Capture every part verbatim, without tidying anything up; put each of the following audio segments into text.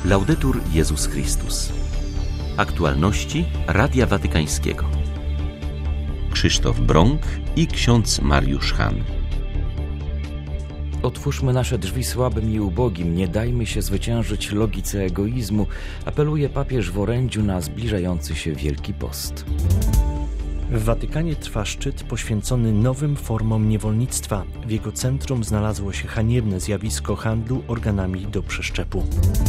Laudetur Jezus Chrystus. Aktualności Radia Watykańskiego. Krzysztof Brąk i ksiądz Mariusz Han. Otwórzmy nasze drzwi słabym i ubogim, nie dajmy się zwyciężyć logice egoizmu, apeluje papież w orędziu na zbliżający się Wielki Post. W Watykanie trwa szczyt poświęcony nowym formom niewolnictwa. W jego centrum znalazło się haniebne zjawisko handlu organami do przeszczepu.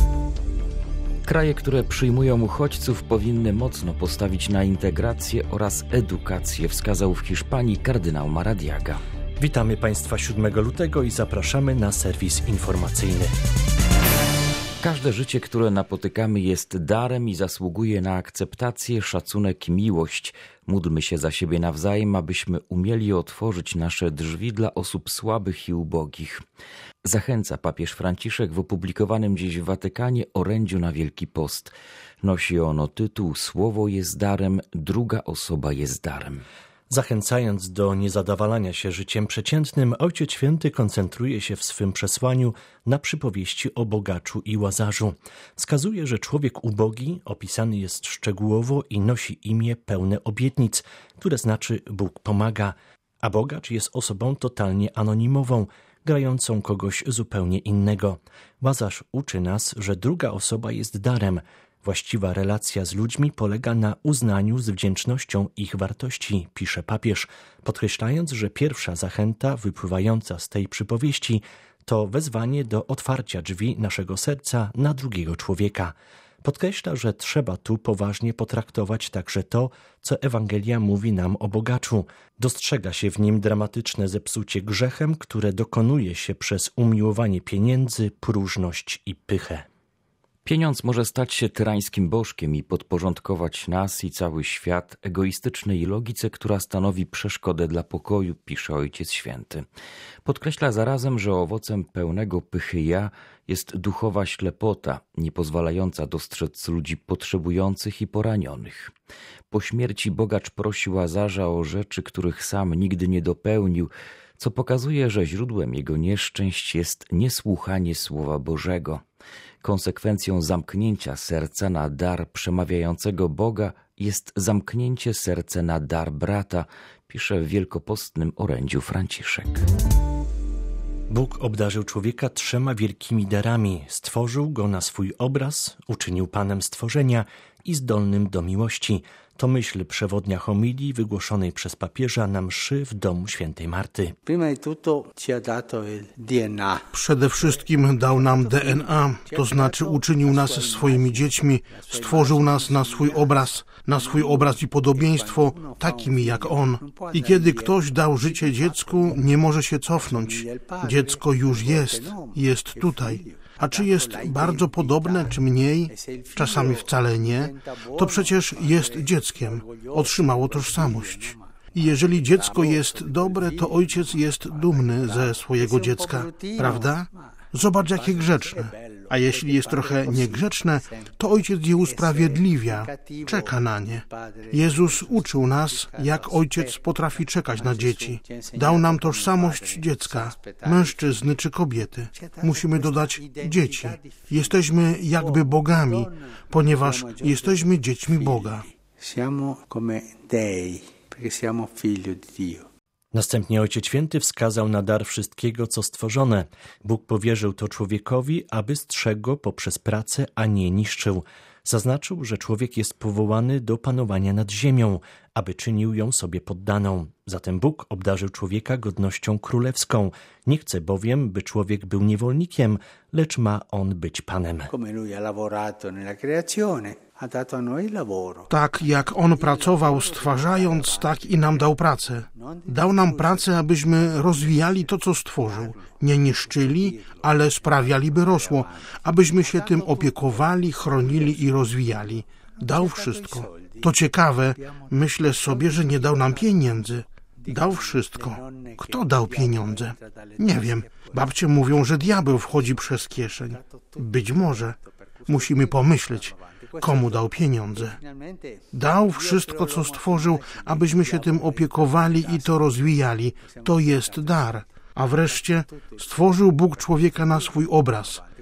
Kraje, które przyjmują uchodźców, powinny mocno postawić na integrację oraz edukację, wskazał w Hiszpanii kardynał Maradiaga. Witamy Państwa siódmego lutego i zapraszamy na serwis informacyjny. Każde życie, które napotykamy, jest darem i zasługuje na akceptację, szacunek i miłość. Módlmy się za siebie nawzajem, abyśmy umieli otworzyć nasze drzwi dla osób słabych i ubogich. Zachęca papież Franciszek w opublikowanym dziś w Watykanie orędziu na Wielki Post. Nosi ono tytuł „Słowo jest darem, druga osoba jest darem”. Zachęcając do niezadowalania się życiem przeciętnym, Ojciec Święty koncentruje się w swym przesłaniu na przypowieści o bogaczu i łazarzu. Wskazuje, że człowiek ubogi opisany jest szczegółowo i nosi imię pełne obietnic, które znaczy Bóg pomaga, a bogacz jest osobą totalnie anonimową, grającą kogoś zupełnie innego. Łazarz uczy nas, że druga osoba jest darem. Właściwa relacja z ludźmi polega na uznaniu z wdzięcznością ich wartości, pisze papież, podkreślając, że pierwsza zachęta wypływająca z tej przypowieści to wezwanie do otwarcia drzwi naszego serca na drugiego człowieka. Podkreśla, że trzeba tu poważnie potraktować także to, co Ewangelia mówi nam o bogaczu. Dostrzega się w nim dramatyczne zepsucie grzechem, które dokonuje się przez umiłowanie pieniędzy, próżność i pychę. Pieniądz może stać się tyrańskim bożkiem i podporządkować nas i cały świat egoistycznej logice, która stanowi przeszkodę dla pokoju, pisze Ojciec Święty. Podkreśla zarazem, że owocem pełnego pychy ja jest duchowa ślepota, nie pozwalająca dostrzec ludzi potrzebujących i poranionych. Po śmierci bogacz prosi łazarza o rzeczy, których sam nigdy nie dopełnił, co pokazuje, że źródłem jego nieszczęść jest niesłuchanie Słowa Bożego. Konsekwencją zamknięcia serca na dar przemawiającego Boga jest zamknięcie serca na dar brata, pisze w wielkopostnym orędziu Franciszek. Bóg obdarzył człowieka trzema wielkimi darami. Stworzył go na swój obraz, uczynił Panem stworzenia i zdolnym do miłości. To myśl przewodnia homilii wygłoszonej przez papieża na mszy w domu świętej Marty. Przede wszystkim dał nam D N A, to znaczy uczynił nas swoimi dziećmi, stworzył nas na swój obraz, na swój obraz i podobieństwo, takimi jak On. I kiedy ktoś dał życie dziecku, nie może się cofnąć. Dziecko już jest, jest tutaj. A czy jest bardzo podobne, czy mniej? Czasami wcale nie. To przecież jest dzieckiem. Otrzymało tożsamość. I jeżeli dziecko jest dobre, to ojciec jest dumny ze swojego dziecka. Prawda? Zobacz, jakie grzeczne. A jeśli jest trochę niegrzeczne, to ojciec je usprawiedliwia, czeka na nie. Jezus uczył nas, jak ojciec potrafi czekać na dzieci. Dał nam tożsamość dziecka, mężczyzny czy kobiety. Musimy dodać dzieci. Jesteśmy jakby bogami, ponieważ jesteśmy dziećmi Boga. Siamo come Dei, perché siamo figlio di Dio. Następnie Ojciec Święty wskazał na dar wszystkiego, co stworzone. Bóg powierzył to człowiekowi, aby strzegł go poprzez pracę, a nie niszczył. Zaznaczył, że człowiek jest powołany do panowania nad ziemią, aby czynił ją sobie poddaną. Zatem Bóg obdarzył człowieka godnością królewską. Nie chce bowiem, by człowiek był niewolnikiem, lecz ma on być Panem. Tak jak On pracował stwarzając, tak i nam dał pracę. Dał nam pracę, abyśmy rozwijali to, co stworzył. Nie niszczyli, ale sprawiali, by rosło, abyśmy się tym opiekowali, chronili i rozwijali. Dał wszystko. To ciekawe, myślę sobie, że nie dał nam pieniędzy. Dał wszystko. Kto dał pieniądze? Nie wiem. Babcie mówią, że diabeł wchodzi przez kieszeń. Być może. Musimy pomyśleć, komu dał pieniądze. Dał wszystko, co stworzył, abyśmy się tym opiekowali i to rozwijali. To jest dar. A wreszcie stworzył Bóg człowieka na swój obraz.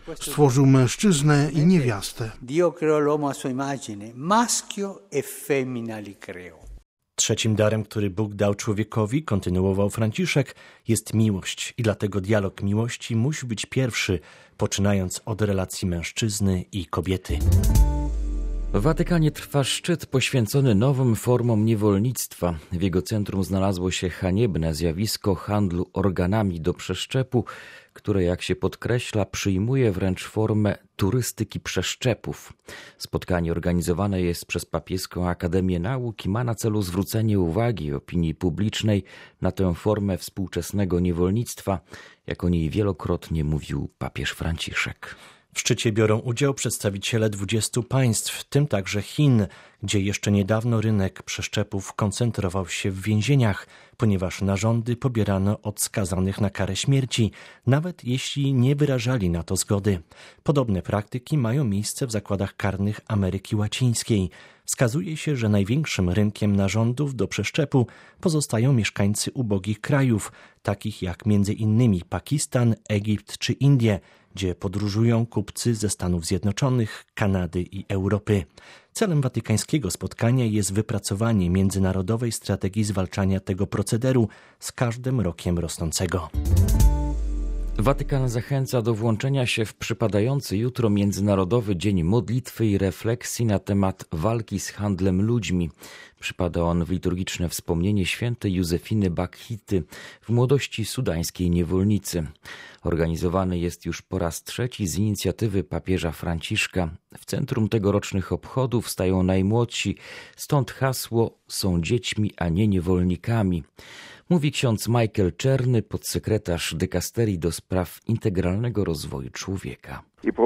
stworzył mężczyznę i niewiastę. Dio creò l'uomo a sua immagine, maschio e femmina li creò. Trzecim darem, który Bóg dał człowiekowi, kontynuował Franciszek, jest miłość i dlatego dialog miłości musi być pierwszy, poczynając od relacji mężczyzny i kobiety. W Watykanie trwa szczyt poświęcony nowym formom niewolnictwa. W jego centrum znalazło się haniebne zjawisko handlu organami do przeszczepu, które, jak się podkreśla, przyjmuje wręcz formę turystyki przeszczepów. Spotkanie organizowane jest przez Papieską Akademię Nauk i ma na celu zwrócenie uwagi opinii publicznej na tę formę współczesnego niewolnictwa, jak o niej wielokrotnie mówił papież Franciszek. W szczycie biorą udział przedstawiciele dwudziestu państw, w tym także Chin, gdzie jeszcze niedawno rynek przeszczepów koncentrował się w więzieniach, ponieważ narządy pobierano od skazanych na karę śmierci, nawet jeśli nie wyrażali na to zgody. Podobne praktyki mają miejsce w zakładach karnych Ameryki Łacińskiej. Wskazuje się, że największym rynkiem narządów do przeszczepu pozostają mieszkańcy ubogich krajów, takich jak między innymi Pakistan, Egipt czy Indie, gdzie podróżują kupcy ze Stanów Zjednoczonych, Kanady i Europy. Celem watykańskiego spotkania jest wypracowanie międzynarodowej strategii zwalczania tego procederu z każdym rokiem rosnącego. Watykan zachęca do włączenia się w przypadający jutro Międzynarodowy Dzień Modlitwy i Refleksji na temat walki z handlem ludźmi. Przypada on w liturgiczne wspomnienie świętej Józefiny Bakhity, w młodości sudańskiej niewolnicy. Organizowany jest już po raz trzeci z inicjatywy papieża Franciszka. W centrum tegorocznych obchodów stają najmłodsi, stąd hasło „Są dziećmi, a nie niewolnikami”. Mówi ksiądz Michael Czerny, podsekretarz dykasterii do spraw integralnego rozwoju człowieka.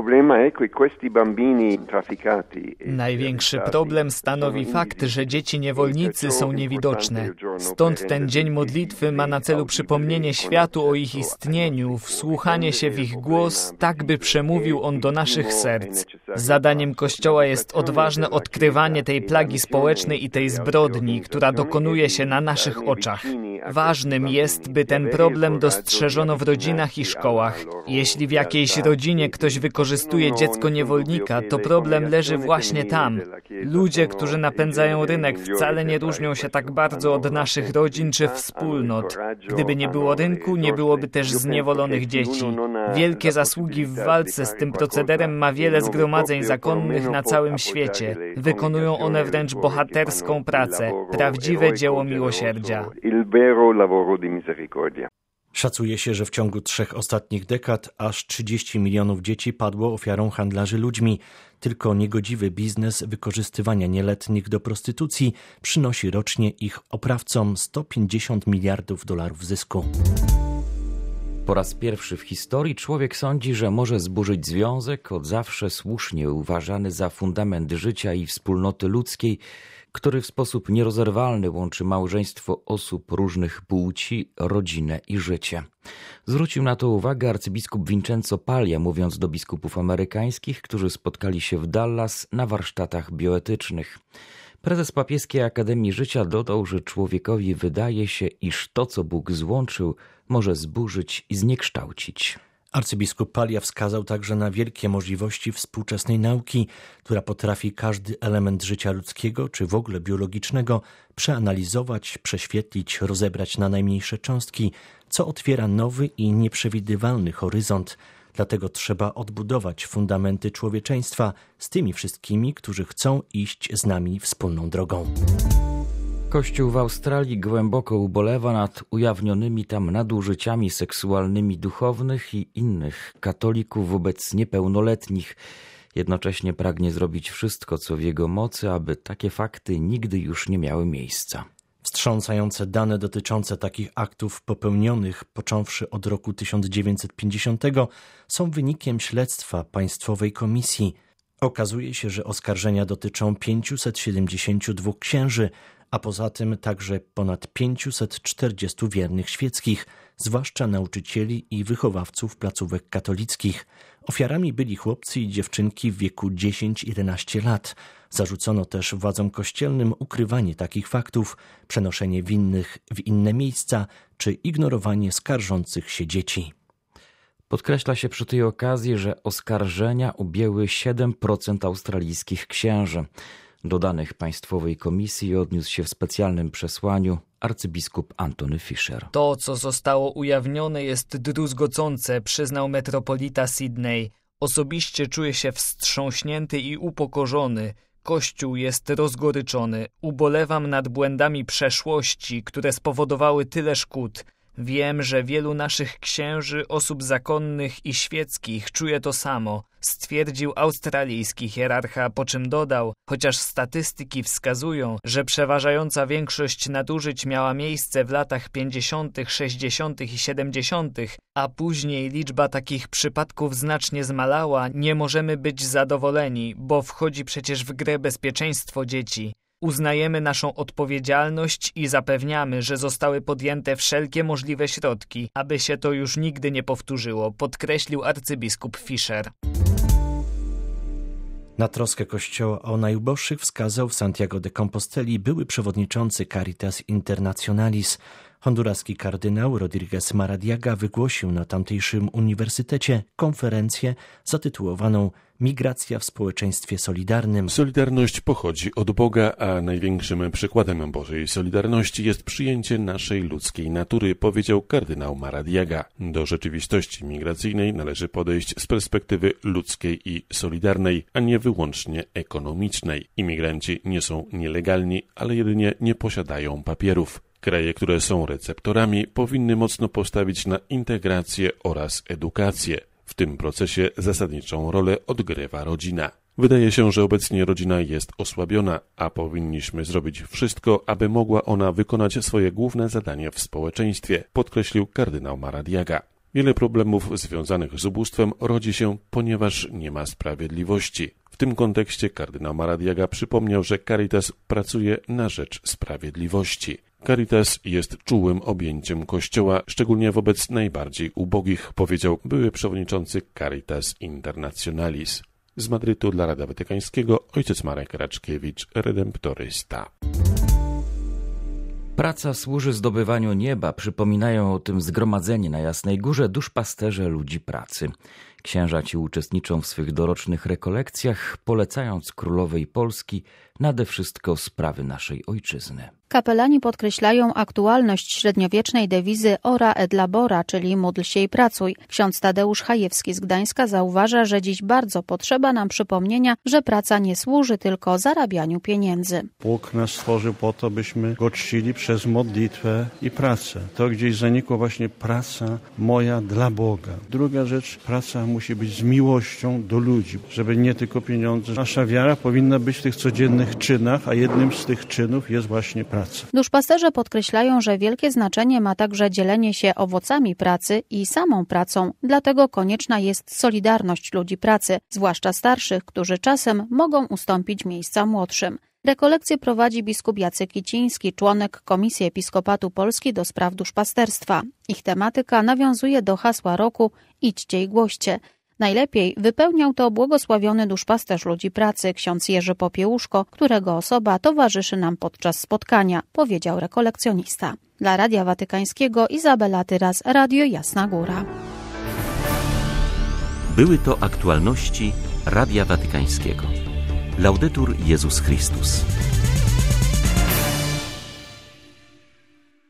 Największy problem stanowi fakt, że dzieci niewolnicy są niewidoczne. Stąd ten dzień modlitwy ma na celu przypomnienie światu o ich istnieniu, wsłuchanie się w ich głos, tak by przemówił on do naszych serc. Zadaniem Kościoła jest odważne odkrywanie tej plagi społecznej i tej zbrodni, która dokonuje się na naszych oczach. Ważnym jest, by ten problem dostrzeżono w rodzinach i szkołach. Jeśli w jakiejś rodzinie ktoś wykorzystuje dziecko niewolnika, to problem leży właśnie tam. Ludzie, którzy napędzają rynek, wcale nie różnią się tak bardzo od naszych rodzin czy wspólnot. Gdyby nie było rynku, nie byłoby też zniewolonych dzieci. Wielkie zasługi w walce z tym procederem ma wiele zgromadzeń zakonnych na całym świecie. Wykonują one wręcz bohaterską pracę, prawdziwe dzieło miłosierdzia. Szacuje się, że w ciągu trzech ostatnich dekad aż trzydzieści milionów dzieci padło ofiarą handlarzy ludźmi. Tylko niegodziwy biznes wykorzystywania nieletnich do prostytucji przynosi rocznie ich oprawcom sto pięćdziesiąt miliardów dolarów zysku. Po raz pierwszy w historii człowiek sądzi, że może zburzyć związek, od zawsze słusznie uważany za fundament życia i wspólnoty ludzkiej, który w sposób nierozerwalny łączy małżeństwo osób różnych płci, rodzinę i życie. Zwrócił na to uwagę arcybiskup Vincenzo Paglia, mówiąc do biskupów amerykańskich, którzy spotkali się w Dallas na warsztatach bioetycznych. Prezes Papieskiej Akademii Życia dodał, że człowiekowi wydaje się, iż to, co Bóg złączył, może zburzyć i zniekształcić. Arcybiskup Paglia wskazał także na wielkie możliwości współczesnej nauki, która potrafi każdy element życia ludzkiego czy w ogóle biologicznego przeanalizować, prześwietlić, rozebrać na najmniejsze cząstki, co otwiera nowy i nieprzewidywalny horyzont. Dlatego trzeba odbudować fundamenty człowieczeństwa z tymi wszystkimi, którzy chcą iść z nami wspólną drogą. Kościół w Australii głęboko ubolewa nad ujawnionymi tam nadużyciami seksualnymi duchownych i innych katolików wobec niepełnoletnich. Jednocześnie pragnie zrobić wszystko, co w jego mocy, aby takie fakty nigdy już nie miały miejsca. Wstrząsające dane dotyczące takich aktów popełnionych, począwszy od roku tysiąc dziewięćset pięćdziesiątego, są wynikiem śledztwa Państwowej Komisji. Okazuje się, że oskarżenia dotyczą pięciuset siedemdziesięciu dwóch księży, a poza tym także ponad pięciuset czterdziestu wiernych świeckich, zwłaszcza nauczycieli i wychowawców placówek katolickich. Ofiarami byli chłopcy i dziewczynki w wieku dziesięć do jedenastu lat. Zarzucono też władzom kościelnym ukrywanie takich faktów, przenoszenie winnych w inne miejsca czy ignorowanie skarżących się dzieci. Podkreśla się przy tej okazji, że oskarżenia objęły siedem procent australijskich księży. Do danych Państwowej Komisji odniósł się w specjalnym przesłaniu arcybiskup Antony Fisher. To, co zostało ujawnione, jest druzgocące, przyznał metropolita Sydney. Osobiście czuję się wstrząśnięty i upokorzony. Kościół jest rozgoryczony. Ubolewam nad błędami przeszłości, które spowodowały tyle szkód. Wiem, że wielu naszych księży, osób zakonnych i świeckich czuje to samo, stwierdził australijski hierarcha, po czym dodał, chociaż statystyki wskazują, że przeważająca większość nadużyć miała miejsce w latach pięćdziesiątych, sześćdziesiątych i siedemdziesiątych, a później liczba takich przypadków znacznie zmalała, nie możemy być zadowoleni, bo wchodzi przecież w grę bezpieczeństwo dzieci. Uznajemy naszą odpowiedzialność i zapewniamy, że zostały podjęte wszelkie możliwe środki, aby się to już nigdy nie powtórzyło, podkreślił arcybiskup Fisher. Na troskę Kościoła o najuboższych wskazał w Santiago de Composteli były przewodniczący Caritas Internationalis. Honduraski kardynał Rodríguez Maradiaga wygłosił na tamtejszym uniwersytecie konferencję zatytułowaną Migracja w społeczeństwie solidarnym. Solidarność pochodzi od Boga, a największym przykładem Bożej solidarności jest przyjęcie naszej ludzkiej natury, powiedział kardynał Maradiaga. Do rzeczywistości migracyjnej należy podejść z perspektywy ludzkiej i solidarnej, a nie wyłącznie ekonomicznej. Imigranci nie są nielegalni, ale jedynie nie posiadają papierów. Kraje, które są receptorami, powinny mocno postawić na integrację oraz edukację. W tym procesie zasadniczą rolę odgrywa rodzina. Wydaje się, że obecnie rodzina jest osłabiona, a powinniśmy zrobić wszystko, aby mogła ona wykonać swoje główne zadanie w społeczeństwie, podkreślił kardynał Maradiaga. Wiele problemów związanych z ubóstwem rodzi się, ponieważ nie ma sprawiedliwości. W tym kontekście kardynał Maradiaga przypomniał, że Caritas pracuje na rzecz sprawiedliwości. Caritas jest czułym objęciem Kościoła, szczególnie wobec najbardziej ubogich, powiedział były przewodniczący Caritas Internationalis. Z Madrytu dla Radia Watykańskiego ojciec Marek Raczkiewicz, redemptorysta. Praca służy zdobywaniu nieba, przypominają o tym zgromadzenie na Jasnej Górze duszpasterze ludzi pracy. Księża ci uczestniczą w swych dorocznych rekolekcjach, polecając królowej Polski nade wszystko sprawy naszej ojczyzny. Kapelani podkreślają aktualność średniowiecznej dewizy Ora et Labora, czyli módl się i pracuj. Ksiądz Tadeusz Chajewski z Gdańska zauważa, że dziś bardzo potrzeba nam przypomnienia, że praca nie służy tylko zarabianiu pieniędzy. Bóg nas stworzył po to, byśmy Go czcili przez modlitwę i pracę. To gdzieś zanikło właśnie praca moja dla Boga. Druga rzecz, praca musi być z miłością do ludzi, żeby nie tylko pieniądze. Nasza wiara powinna być w tych codziennych czynach, a jednym z tych czynów jest właśnie praca. Duszpasterze podkreślają, że wielkie znaczenie ma także dzielenie się owocami pracy i samą pracą, dlatego konieczna jest solidarność ludzi pracy, zwłaszcza starszych, którzy czasem mogą ustąpić miejsca młodszym. Rekolekcje prowadzi biskup Jacek Kiciński, członek Komisji Episkopatu Polski do spraw duszpasterstwa. Ich tematyka nawiązuje do hasła roku Idźcie i głoście. Najlepiej wypełniał to błogosławiony duszpasterz ludzi pracy, ksiądz Jerzy Popiełuszko, którego osoba towarzyszy nam podczas spotkania, powiedział rekolekcjonista. Dla Radia Watykańskiego Izabela Tyras, Radio Jasna Góra. Były to aktualności Radia Watykańskiego. Laudetur Jezus Chrystus.